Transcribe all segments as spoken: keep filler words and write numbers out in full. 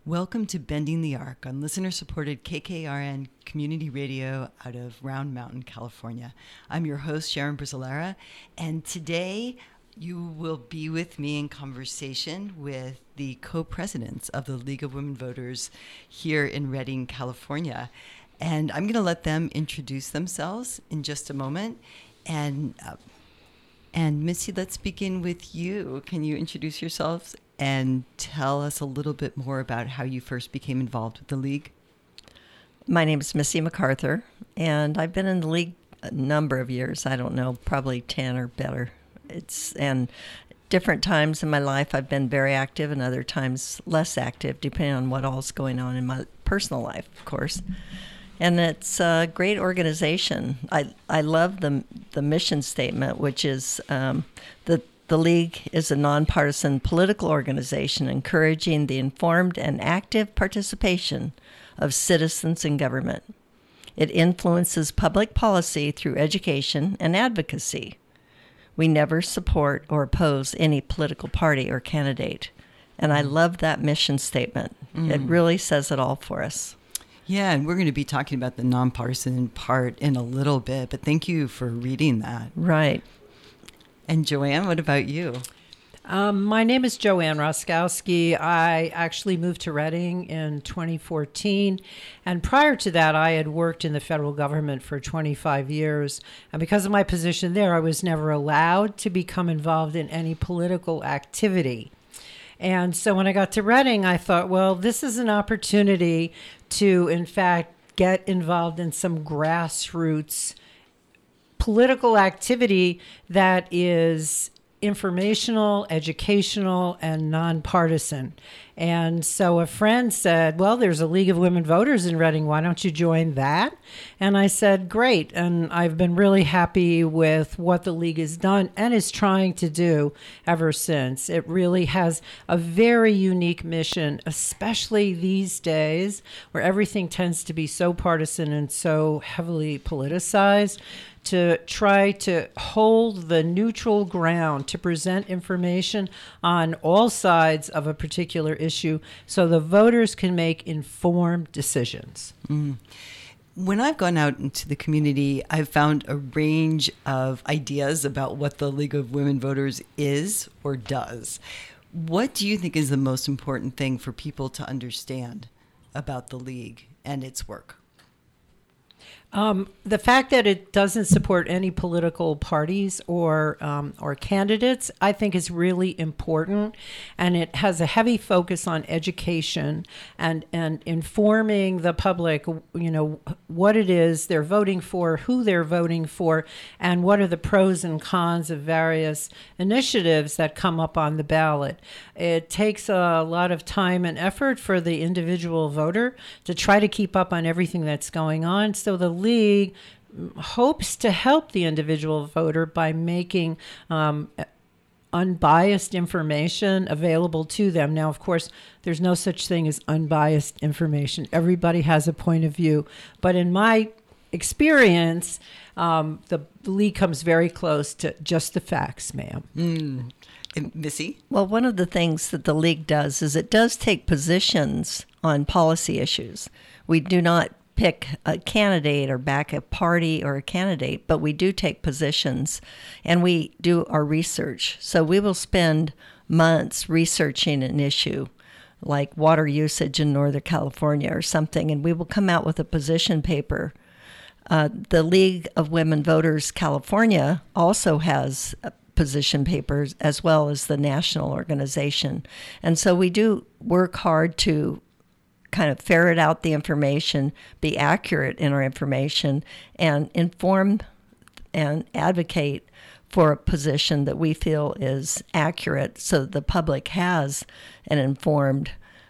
Welcome to Bending the Arc on listener-supported K K R N Community Radio out of Round Mountain, California. I'm your host, Sharon Brizzolera, and today you will be with me in conversation with the co-presidents of the League of Women Voters here in Redding, California. And I'm going to let them introduce themselves in just a moment. And uh, and Missy, let's begin with you. Can you introduce yourselves and tell us a little bit more about how you first became involved with the League? My name is Missy MacArthur, and I've been in the League a number of years. I don't know, probably ten or better. It's and different times in my life I've been very active, and other times less active, depending on what all's going on in my personal life, of course. And it's a great organization. I I love the the mission statement, which is um, the The League is a nonpartisan political organization encouraging the informed and active participation of citizens in government. It influences public policy through education and advocacy. We never support or oppose any political party or candidate. And I love that mission statement. Mm. It really says it all for us. Yeah, and we're going to be talking about the nonpartisan part in a little bit, but thank you for reading that. Right. And Joanne, what about you? Um, my name is Joanne Roskowski. I actually moved to Redding in twenty fourteen. And prior to that, I had worked in the federal government for twenty-five years. And because of my position there, I was never allowed to become involved in any political activity. And so when I got to Redding, I thought, well, this is an opportunity to, in fact, get involved in some grassroots political activity that is informational, educational, and nonpartisan. And so a friend said, well, there's a League of Women Voters in Redding. Why don't you join that? And I said, great. And I've been really happy with what the League has done and is trying to do ever since. It really has a very unique mission, especially these days where everything tends to be so partisan and so heavily politicized, to try to hold the neutral ground, to present information on all sides of a particular issue so the voters can make informed decisions. Mm. When I've gone out into the community, I've found a range of ideas about what the League of Women Voters is or does. What do you think is the most important thing for people to understand about the League and its work? Um, the fact that it doesn't support any political parties or um, or candidates, I think, is really important, and it has a heavy focus on education and and informing the public, you know, what it is they're voting for, who they're voting for, and what are the pros and cons of various initiatives that come up on the ballot. It takes a lot of time and effort for the individual voter to try to keep up on everything that's going on. So the League hopes to help the individual voter by making um, unbiased information available to them. Now, of course, there's no such thing as unbiased information. Everybody has a point of view. But in my experience, um, the, the League comes very close to just the facts, ma'am. Mm. Missy? Well, one of the things that the League does is it does take positions on policy issues. We do not pick a candidate or back a party or a candidate, but we do take positions and we do our research. So we will spend months researching an issue like water usage in Northern California or something, and we will come out with a position paper. Uh, the League of Women Voters California also has position papers as well as the national organization. And so we do work hard to kind of ferret out the information, be accurate in our information, and inform and advocate for a position that we feel is accurate so that the public has an informed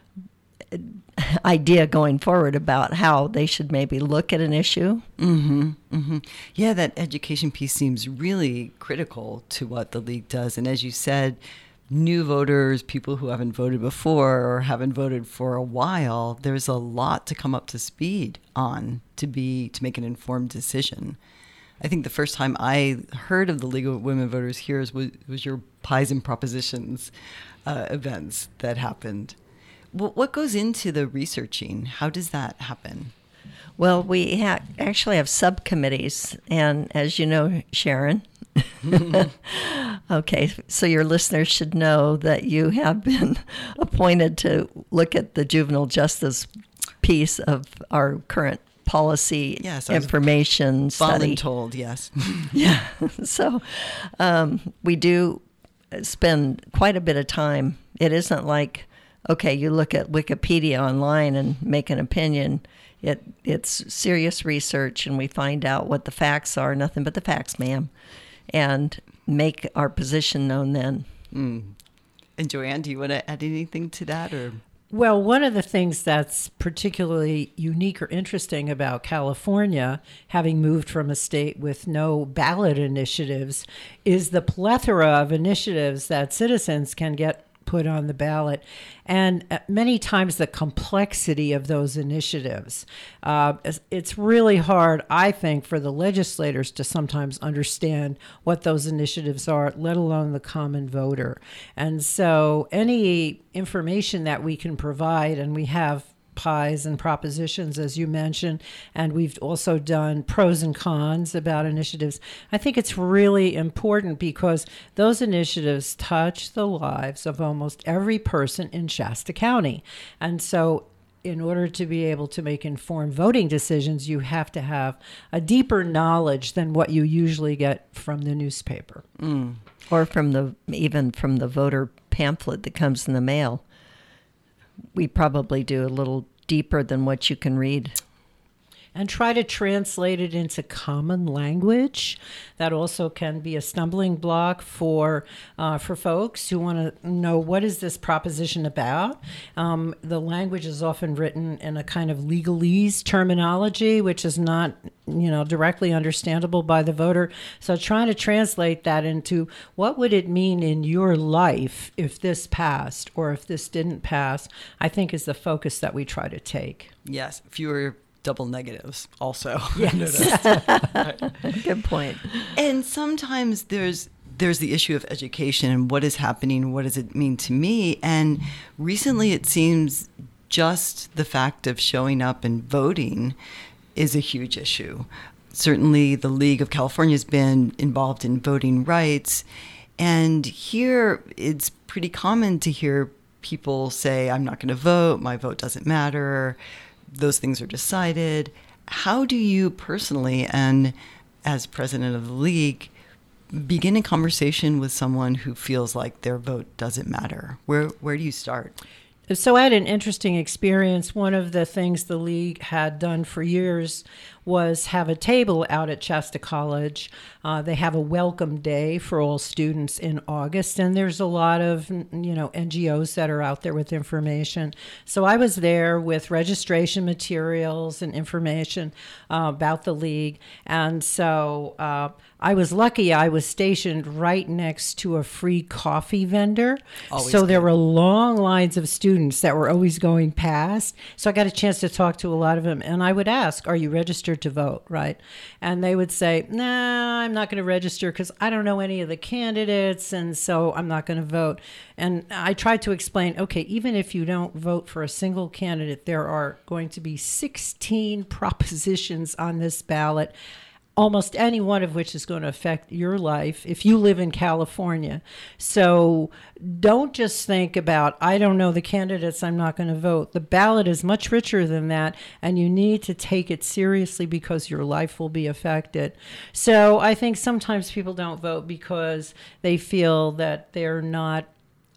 idea going forward about how they should maybe look at an issue. Mm-hmm, mm-hmm. Yeah, that education piece seems really critical to what the League does. And as you said, new voters, people who haven't voted before or haven't voted for a while, there's a lot to come up to speed on to be to make an informed decision. I think the first time I heard of the League of Women Voters here was, was your Pies and Propositions uh, events that happened. What what goes into the researching? How does that happen? Well, we ha- actually have subcommittees, and as you know, Sharon, okay, so your listeners should know that you have been appointed to look at the juvenile justice piece of our current policy yes, information study. Voluntold, yes. Yeah, so um, we do spend quite a bit of time. It isn't like, okay, you look at Wikipedia online and make an opinion. It It's serious research, and we find out what the facts are, nothing but the facts, ma'am, and make our position known then. Mm. And Joanne, do you want to add anything to that? Or Well, one of the things that's particularly unique or interesting about California, having moved from a state with no ballot initiatives, is the plethora of initiatives that citizens can get put on the ballot, and many times the complexity of those initiatives. Uh, it's really hard, I think, for the legislators to sometimes understand what those initiatives are, let alone the common voter. And so any information that we can provide, and we have pies and propositions, as you mentioned, and we've also done pros and cons about initiatives. I think it's really important because those initiatives touch the lives of almost every person in Shasta County. And so in order to be able to make informed voting decisions, you have to have a deeper knowledge than what you usually get from the newspaper. Mm. Or from the even from the voter pamphlet that comes in the mail. We probably do a little deeper than what you can read. And try to translate it into common language. That also can be a stumbling block for uh, for folks who want to know, what is this proposition about? Um, the language is often written in a kind of legalese terminology, which is not, you know, directly understandable by the voter. So trying to translate that into what would it mean in your life if this passed or if this didn't pass, I think is the focus that we try to take. Yes, fewer double negatives also. Yes. Good point. And sometimes there's there's the issue of education and what is happening, what does it mean to me? And recently it seems just the fact of showing up and voting is a huge issue. Certainly the League of California has been involved in voting rights. And here it's pretty common to hear people say, I'm not going to vote, my vote doesn't matter. Those things are decided. How do you personally, and as president of the league, begin a conversation with someone who feels like their vote doesn't matter? Where where do you start? So I had an interesting experience. One of the things the league had done for years was have a table out at Shasta College. Uh, they have a welcome day for all students in August, and there's a lot of, you know, N G Os that are out there with information. So I was there with registration materials and information uh, about the league, and so uh, I was lucky. I was stationed right next to a free coffee vendor, Always so there good. were long lines of students that were always going past. So I got a chance to talk to a lot of them, and I would ask, "Are you registered to vote?" Right? And they would say, "Nah, I'm not going to register because I don't know any of the candidates, and so I'm not going to vote." And I tried to explain, okay, even if you don't vote for a single candidate, there are going to be sixteen propositions on this ballot, almost any one of which is going to affect your life if you live in California. So don't just think about, I don't know the candidates, I'm not going to vote. The ballot is much richer than that, and you need to take it seriously because your life will be affected. So I think sometimes people don't vote because they feel that they're not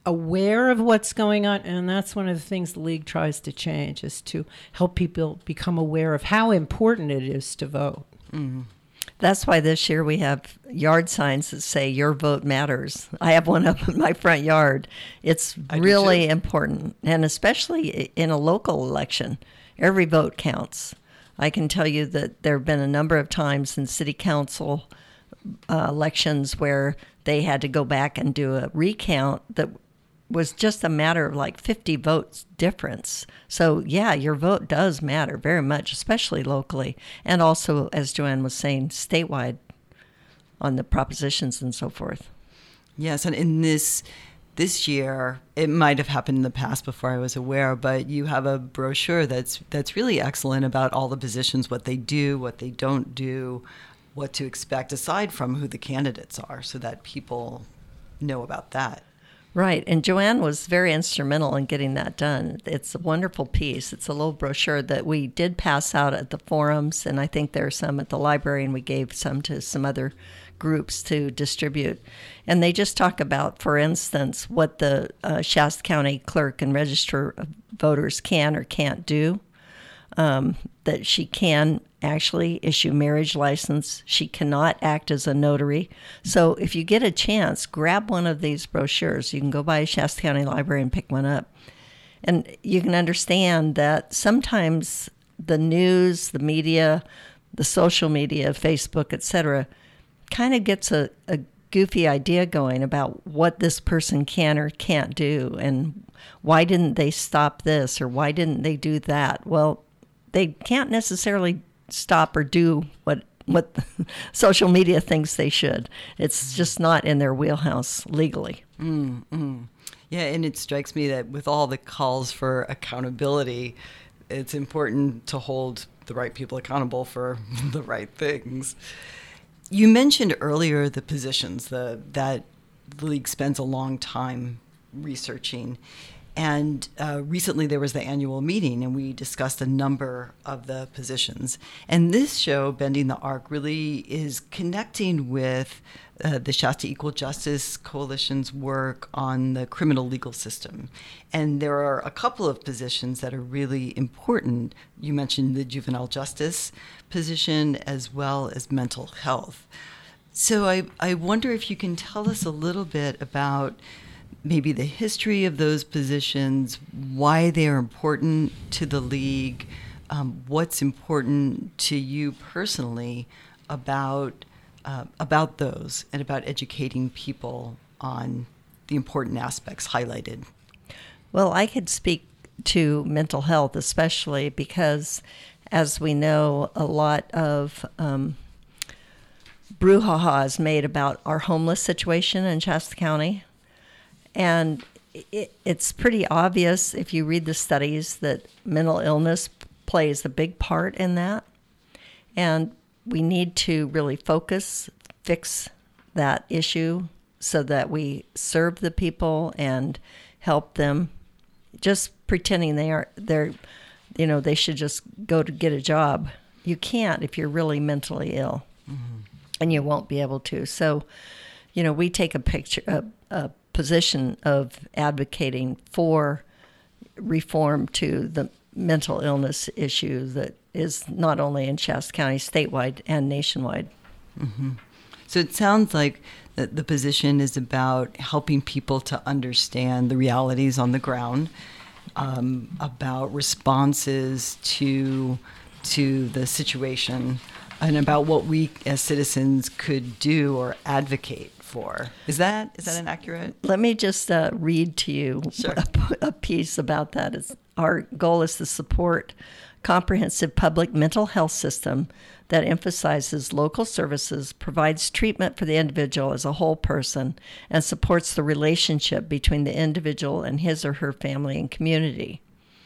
aware of what's going on, and that's one of the things the league tries to change, is to help people become aware of how important it is to vote. Mm-hmm. That's why this year we have yard signs that say "Your vote matters." I have one up in my front yard. It's I do really too. important, and especially in a local election, every vote counts. I can tell you that there have been a number of times in city council uh, elections where they had to go back and do a recount that was just a matter of like fifty votes difference. So yeah, your vote does matter very much, especially locally. And also, as Joanne was saying, statewide on the propositions and so forth. Yes, and in this this year, it might have happened in the past before I was aware, but you have a brochure that's that's really excellent about all the positions, what they do, what they don't do, what to expect, aside from who the candidates are, so that people know about that. Right, and Joanne was very instrumental in getting that done. It's a wonderful piece. It's a little brochure that we did pass out at the forums, and I think there are some at the library, and we gave some to some other groups to distribute. And they just talk about, for instance, what the uh, Shasta County Clerk and Register of Voters can or can't do. Um, that she can actually issue marriage license. She cannot act as a notary. So if you get a chance, grab one of these brochures. You can go by a Shasta County Library and pick one up. And you can understand that sometimes the news, the media, the social media, Facebook, et cetera, kind of gets a, a goofy idea going about what this person can or can't do, and why didn't they stop this, or why didn't they do that? Well, they can't necessarily stop or do what what social media thinks they should. It's just not in their wheelhouse legally. Mm-hmm. Yeah, and it strikes me that with all the calls for accountability, it's important to hold the right people accountable for the right things. You mentioned earlier the positions the, that the League spends a long time researching. And uh, recently there was the annual meeting, and we discussed a number of the positions. And this show, Bending the Arc, really is connecting with uh, the Shasta Equal Justice Coalition's work on the criminal legal system. And there are a couple of positions that are really important. You mentioned the juvenile justice position as well as mental health. So I, I wonder if you can tell us a little bit about maybe the history of those positions, why they are important to the League, um, what's important to you personally about uh, about those, and about educating people on the important aspects highlighted. Well, I could speak to mental health, especially because, as we know, a lot of um, brouhaha is made about our homeless situation in Shasta County. And it, it's pretty obvious if you read the studies that mental illness plays a big part in that. And we need to really focus, fix that issue so that we serve the people and help them. Just pretending they are, they're, you know, they should just go to get a job. You can't if you're really mentally ill, mm-hmm. and you won't be able to. So, you know, we take a picture, a, a position of advocating for reform to the mental illness issue that is not only in Shasta County, statewide and nationwide. Mm-hmm. So it sounds like the, the position is about helping people to understand the realities on the ground, um, about responses to to the situation, and about what we as citizens could do or advocate for. Is that is that inaccurate? Let me just uh, read to you Sure. a, a piece about that. It's, our goal is to support comprehensive public mental health system that emphasizes local services, provides treatment for the individual as a whole person, and supports the relationship between the individual and his or her family and community.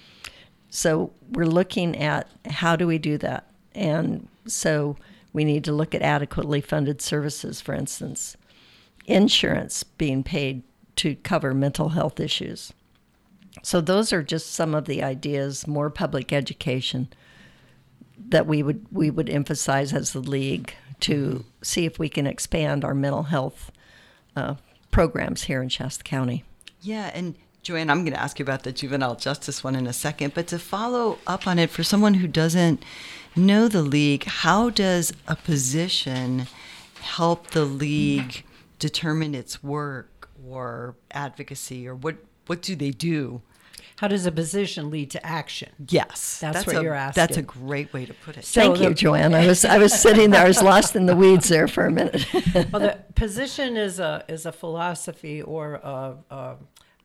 So we're looking at how do we do that? And so we need to look at adequately funded services, for instance, insurance being paid to cover mental health issues. So those are just some of the ideas, more public education that we would we would emphasize as the League to see if we can expand our mental health uh, programs here in Shasta County. Yeah, and Joanne, I'm going to ask you about the juvenile justice one in a second, but to follow up on it, for someone who doesn't know the League, how does a position help the League determine its work or advocacy, or what, what do they do? How does a position lead to action? Yes. That's what a, you're asking. That's a great way to put it. Thank So you, the- Joanne. I was I was sitting there, I was lost in the weeds there for a minute. Well, the position is a is a philosophy or a, a,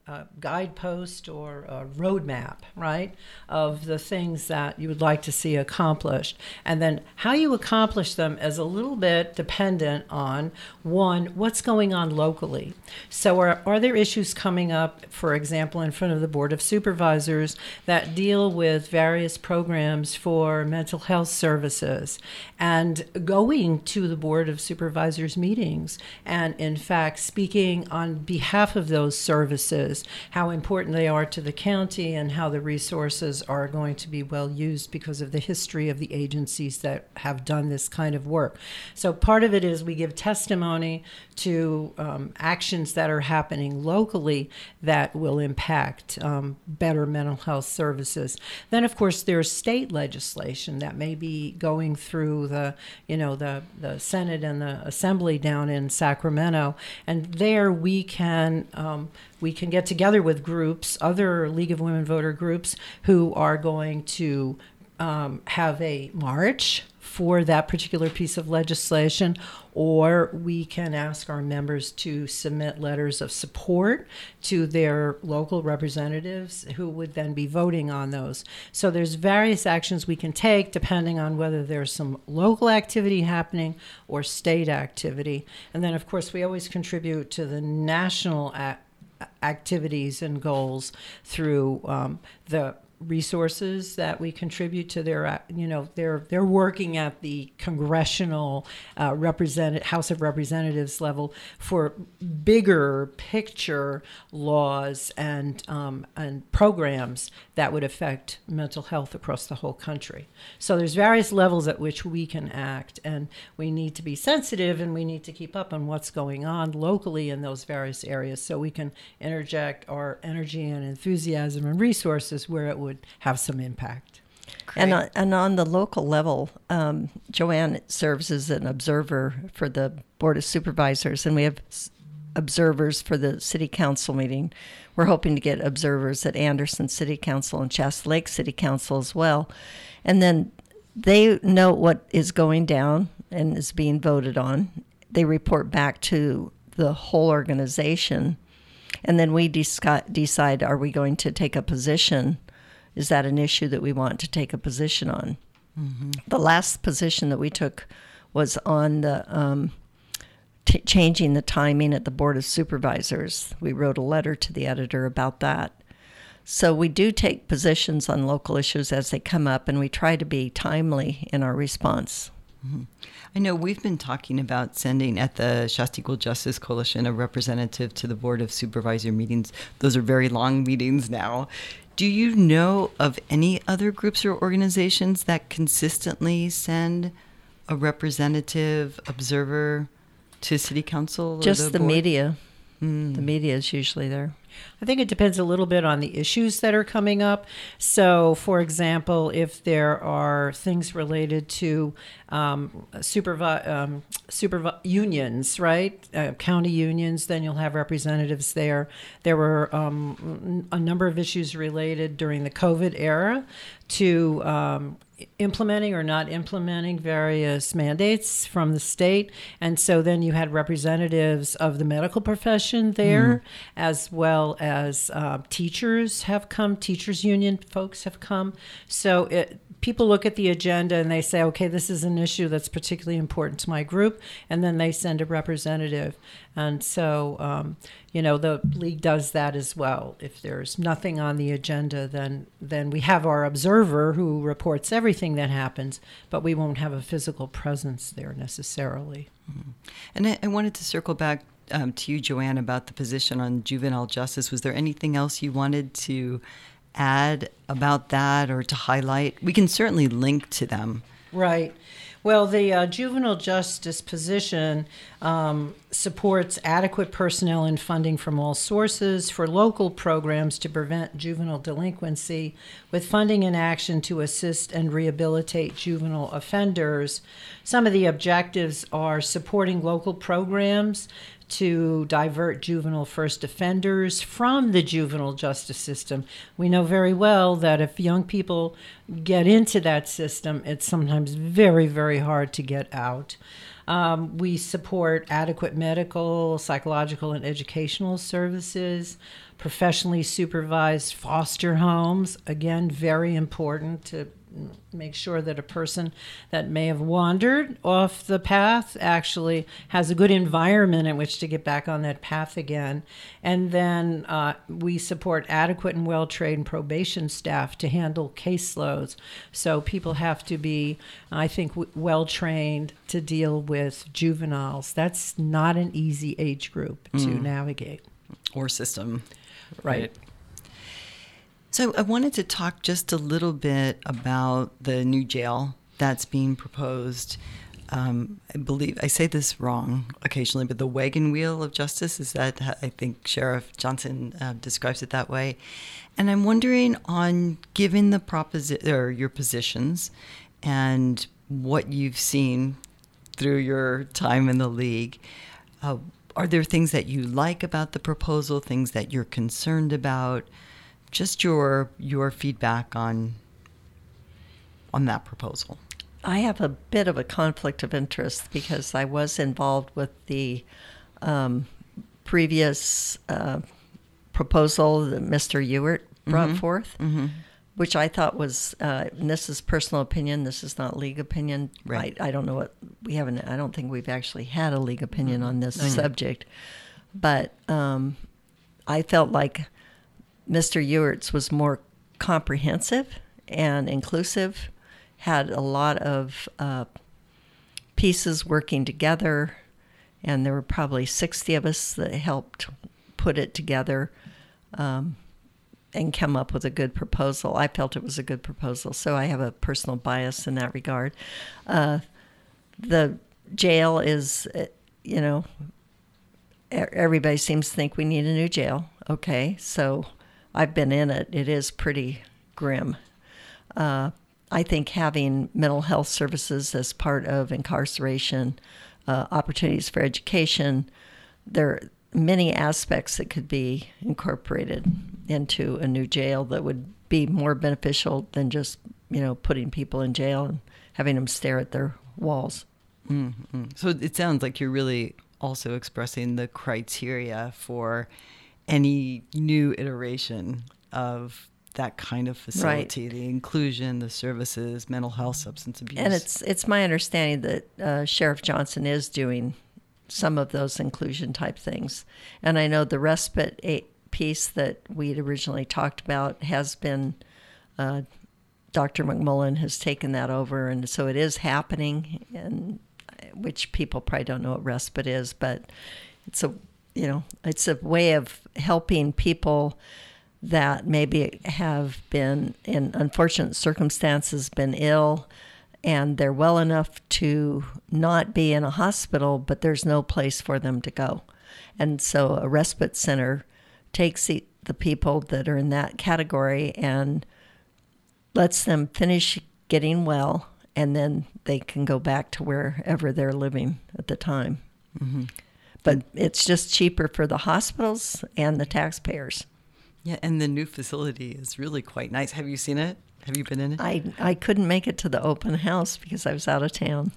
a guidepost or a roadmap, right, of the things that you would like to see accomplished. And then how you accomplish them is a little bit dependent on, one, what's going on locally. So are, are there issues coming up, for example, in front of the Board of Supervisors that deal with various programs for mental health services, and going to the Board of Supervisors meetings and, in fact, speaking on behalf of those services, how important they are to the county and how the resources are going to be well used because of the history of the agencies that have done this kind of work. So part of it is we give testimony to um, actions that are happening locally that will impact um, better mental health services. Then, of course, there's state legislation that may be going through the, you know, the, the Senate and the Assembly down in Sacramento, and there we can um, we can get together with groups, other League of Women Voter groups, who are going to um, have a march for that particular piece of legislation, or we can ask our members to submit letters of support to their local representatives who would then be voting on those. So there's various actions we can take depending on whether there's some local activity happening or state activity. And then, of course, we always contribute to the national a- activities and goals through um, the resources that we contribute to their, you know, they're they're working at the congressional uh, represent House of Representatives level for bigger picture laws and um, and programs that would affect mental health across the whole country. So there's various levels at which we can act, and we need to be sensitive and we need to keep up on what's going on locally in those various areas so we can interject our energy and enthusiasm and resources where it would have some impact. And on, and on the local level, um, Joanne serves as an observer for the Board of Supervisors, and we have s- observers for the City Council meeting. We're hoping to get observers at Anderson City Council and Shasta Lake City Council as well. And then they know what is going down and is being voted on. They report back to the whole organization, and then we disca- decide, are we going to take a position? Is that an issue that we want to take a position on? Mm-hmm. The last position that we took was on the um, t- changing the timing at the Board of Supervisors. We wrote a letter to the editor about that. So we do take positions on local issues as they come up, and we try to be timely in our response. Mm-hmm. I know we've been talking about sending at the Shasta Equal Justice Coalition a representative to the Board of Supervisor meetings. Those are very long meetings now. Do you know of any other groups or organizations that consistently send a representative observer to City Council? Or Just the, the board? media. Mm. The media is usually there. I think it depends a little bit on the issues that are coming up. So, for example, if there are things related to um, supervi- um, supervi- unions, right, uh, county unions, then you'll have representatives there. There were um, a number of issues related during the COVID era to um, implementing or not implementing various mandates from the state. And so then you had representatives of the medical profession there, mm. as well as uh, teachers have come, teachers union folks have come. So it, people look at the agenda and they say, okay, this is an issue that's particularly important to my group, and then they send a representative. And so, um, you know, the league does that as well. If there's nothing on the agenda, then then we have our observer who reports everything that happens, but we won't have a physical presence there necessarily. Mm-hmm. And I, I wanted to circle back um, to you, Joanne, about the position on juvenile justice. Was there anything else you wanted to add about that or to highlight? We can certainly link to them. Right. Well, the uh, juvenile justice position um, supports adequate personnel and funding from all sources for local programs to prevent juvenile delinquency, with funding and action to assist and rehabilitate juvenile offenders. Some of the objectives are supporting local programs to divert juvenile first offenders from the juvenile justice system. We know very well that if young people get into that system, it's sometimes very, very hard to get out. Um, we support adequate medical, psychological, and educational services, professionally supervised foster homes, again, very important to make sure that a person that may have wandered off the path actually has a good environment in which to get back on that path again. And then uh, we support adequate and well-trained probation staff to handle caseloads. So people have to be, I think, w- well-trained to deal with juveniles. That's not an easy age group to Mm. navigate. Or system. Right. So I wanted to talk just a little bit about the new jail that's being proposed. Um, I believe I say this wrong occasionally, but the wagon wheel of justice, is that how I think Sheriff Johnson uh, describes it that way. And I'm wondering, on given the proposi- or your positions and what you've seen through your time in the league, uh, are there things that you like about the proposal, things that you're concerned about? Just your your feedback on on that proposal. I have a bit of a conflict of interest because I was involved with the um, previous uh, proposal that Mister Ewert brought Mm-hmm. forth, Mm-hmm. which I thought was, uh, and this is personal opinion, this is not league opinion. Right. I, I don't know what, we haven't, I don't think we've actually had a league opinion on this Mm-hmm. subject. But um, I felt like Mister Ewert's was more comprehensive and inclusive, had a lot of uh, pieces working together, and there were probably sixty of us that helped put it together um, and come up with a good proposal. I felt it was a good proposal, so I have a personal bias in that regard. Uh, the jail is, uh, you know, e- everybody seems to think we need a new jail. Okay, so I've been in it. It is pretty grim. Uh, I think having mental health services as part of incarceration, uh, opportunities for education, there are many aspects that could be incorporated into a new jail that would be more beneficial than just, you know, putting people in jail and having them stare at their walls. Mm-hmm. So it sounds like you're really also expressing the criteria for any new iteration of that kind of facility, Right. the inclusion, the services, mental health, substance abuse. And it's it's my understanding that uh, Sheriff Johnson is doing some of those inclusion type things. And I know the respite a- piece that we'd originally talked about has been, uh, Doctor McMullen has taken that over. And so it is happening, and which people probably don't know what respite is, but it's a, you know, it's a way of helping people that maybe have been in unfortunate circumstances, been ill, and they're well enough to not be in a hospital, but there's no place for them to go. And so a respite center takes the, the people that are in that category and lets them finish getting well, and then they can go back to wherever they're living at the time. Mm-hmm. But it's just cheaper for the hospitals and the taxpayers. Yeah, and the new facility is really quite nice. Have you seen it? Have you been in it? I, I couldn't make it to the open house because I was out of town.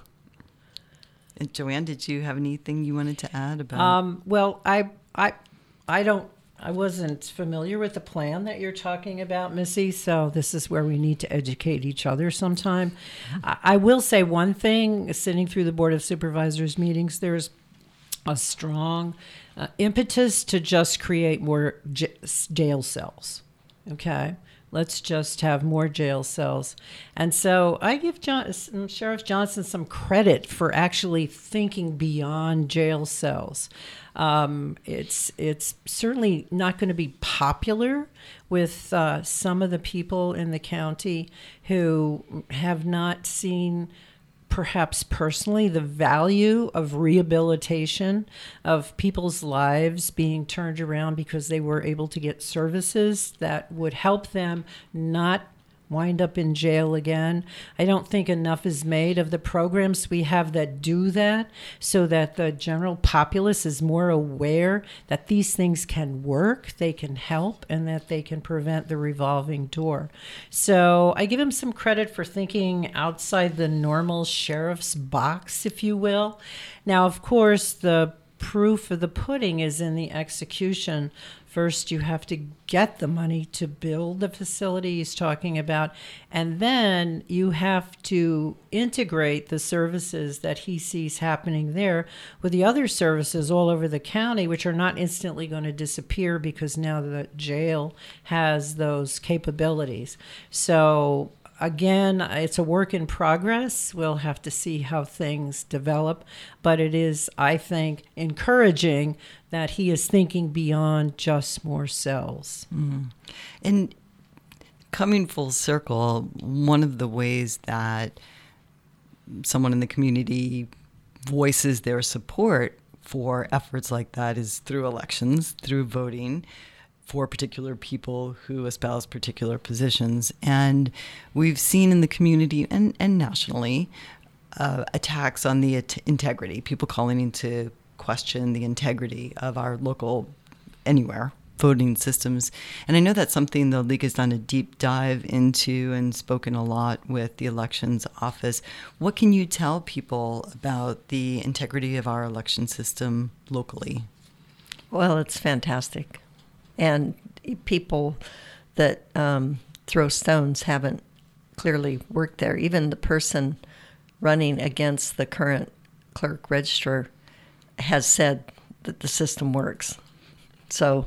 And Joanne, did you have anything you wanted to add about? Um, well, I, I, I don't. I wasn't familiar with the plan that you're talking about, Missy. So this is where we need to educate each other sometime. I, I will say one thing: sitting through the Board of Supervisors meetings, there's a strong uh, impetus to just create more j- jail cells. Okay. Let's just have more jail cells. And so I give John, Sheriff Johnson some credit for actually thinking beyond jail cells. Um, it's it's certainly not going to be popular with uh, some of the people in the county who have not seen, perhaps personally, the value of rehabilitation, of people's lives being turned around because they were able to get services that would help them not wind up in jail again. I don't think enough is made of the programs we have that do that, so that the general populace is more aware that these things can work, they can help, and that they can prevent the revolving door. So I give him some credit for thinking outside the normal sheriff's box, if you will. Now, of course, the proof of the pudding is in the execution. First, you have to get the money to build the facility he's talking about, and then you have to integrate the services that he sees happening there with the other services all over the county, which are not instantly going to disappear because now the jail has those capabilities. So again, it's a work in progress. We'll have to see how things develop. But it is, I think, encouraging that he is thinking beyond just more cells. Mm. And coming full circle, one of the ways that someone in the community voices their support for efforts like that is through elections, through voting for particular people who espouse particular positions. And we've seen in the community and, and nationally uh, attacks on the at- integrity, people calling into question the integrity of our local, anywhere, voting systems. And I know that's something the League has done a deep dive into and spoken a lot with the elections office. What can you tell people about the integrity of our election system locally? Well, it's fantastic. And people that um, throw stones haven't clearly worked there. Even the person running against the current clerk registrar has said that the system works. So,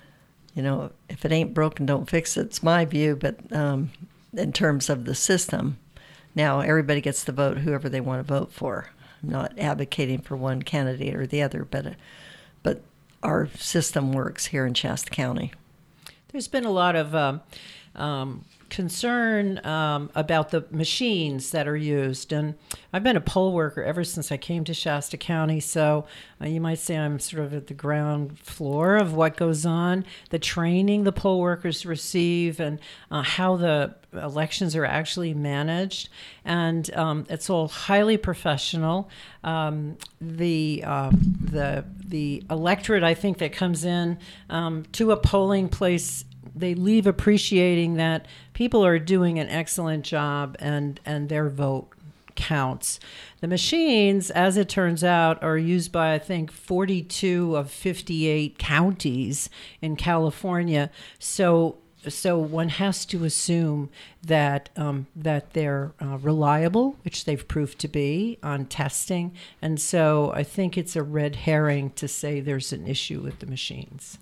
you know, if it ain't broken, don't fix it. It's my view, but um, in terms of the system, now everybody gets to vote whoever they want to vote for. I'm not advocating for one candidate or the other, but uh, but our system works here in Shasta County. There's been a lot of um, um, concern um, about the machines that are used. And I've been a poll worker ever since I came to Shasta County, so uh, you might say I'm sort of at the ground floor of what goes on, the training the poll workers receive, and uh, how the elections are actually managed. And um, it's all highly professional. Um, the um, the the electorate, I think, that comes in um, to a polling place, they leave appreciating that people are doing an excellent job and, and their vote counts. The machines, as it turns out, are used by, I think, forty-two of fifty-eight counties in California. So So one has to assume that um, that they're uh, reliable, which they've proved to be on testing. And so I think it's a red herring to say there's an issue with the machines.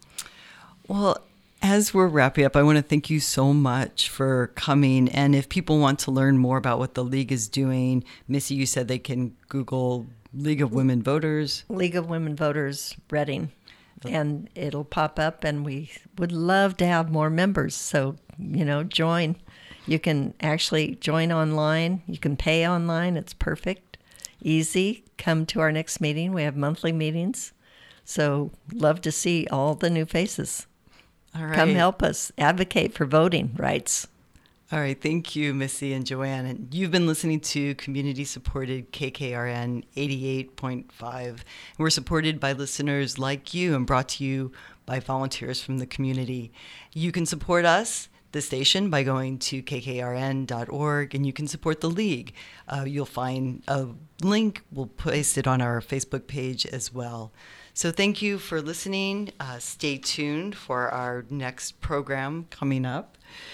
Well, as we're wrapping up, I want to thank you so much for coming. And if people want to learn more about what the League is doing, Missy, you said they can Google League of Women Voters. League of Women Voters, Reading. And it'll pop up, and we would love to have more members. So, you know, join. You can actually join online. You can pay online. It's perfect. Easy. Come to our next meeting. We have monthly meetings. So, love to see all the new faces. All right. Come help us advocate for voting rights. All right. Thank you, Missy and Joanne. And you've been listening to community-supported K K R N eighty-eight point five. And we're supported by listeners like you and brought to you by volunteers from the community. You can support us, the station, by going to k k r n dot org, and you can support the League. Uh, you'll find a link. We'll paste it on our Facebook page as well. So thank you for listening. Uh, stay tuned for our next program coming up.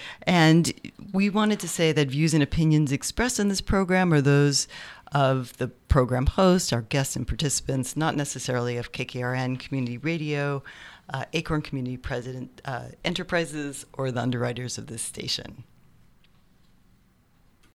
And we wanted to say that views and opinions expressed in this program are those of the program host, our guests and participants, not necessarily of K K R N Community Radio, uh, Acorn Community President uh, Enterprises, or the underwriters of this station.